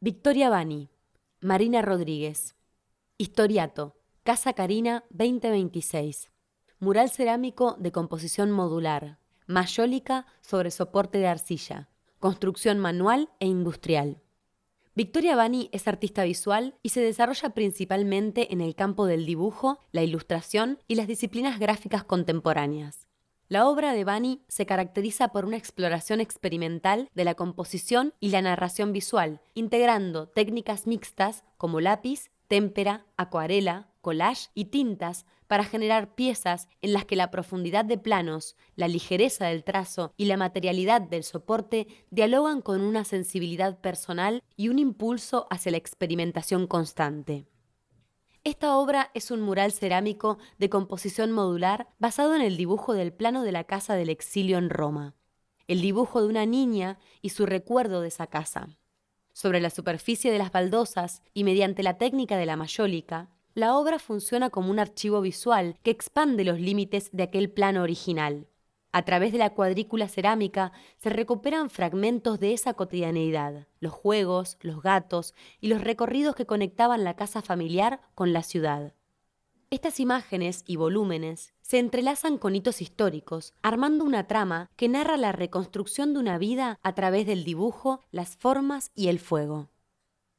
Victoria Bani, Marina Rodríguez. Historiato, Casa Carina 2026. Mural cerámico de composición modular. Mayólica sobre soporte de arcilla. Construcción manual e industrial. Victoria Bani es artista visual y se desarrolla principalmente en el campo del dibujo, la ilustración y las disciplinas gráficas contemporáneas. La obra de Bani se caracteriza por una exploración experimental de la composición y la narración visual, integrando técnicas mixtas como lápiz, témpera, acuarela, collage y tintas para generar piezas en las que la profundidad de planos, la ligereza del trazo y la materialidad del soporte dialogan con una sensibilidad personal y un impulso hacia la experimentación constante. Esta obra es un mural cerámico de composición modular basado en el dibujo del plano de la casa del exilio en Roma, el dibujo de una niña y su recuerdo de esa casa. Sobre la superficie de las baldosas y mediante la técnica de la mayólica, la obra funciona como un archivo visual que expande los límites de aquel plano original. A través de la cuadrícula cerámica se recuperan fragmentos de esa cotidianeidad, los juegos, los gatos y los recorridos que conectaban la casa familiar con la ciudad. Estas imágenes y volúmenes se entrelazan con hitos históricos, armando una trama que narra la reconstrucción de una vida a través del dibujo, las formas y el fuego.